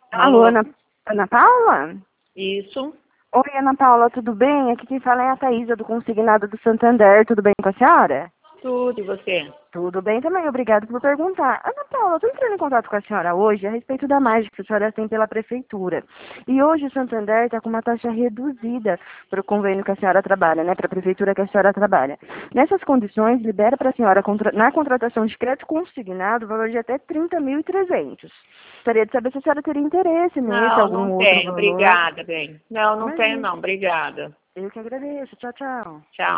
Alô, Alô, Ana Paula? isso, Oi, Ana Paula, tudo bem? Aqui quem fala é a Thaísa, do Consignado do Santander. Tudo bem com a senhora? tudo, e você? Tudo bem também, obrigada por perguntar. Ana Paula, eu estou entrando em contato com a senhora hoje a respeito da mágica que a senhora tem pela prefeitura. E hoje o Santander está com uma taxa reduzida para o convênio que a senhora trabalha, né? Para a prefeitura que a senhora trabalha. Nessas condições, libera para a senhora, na contratação de crédito consignado, o valor de até 30.300. Gostaria de saber se a senhora teria interesse nesse, Não, não algum outro tenho, valor. obrigada, bem. Não, não tenho Imagina. não, obrigada. Eu que agradeço. Tchau, tchau. Tchau.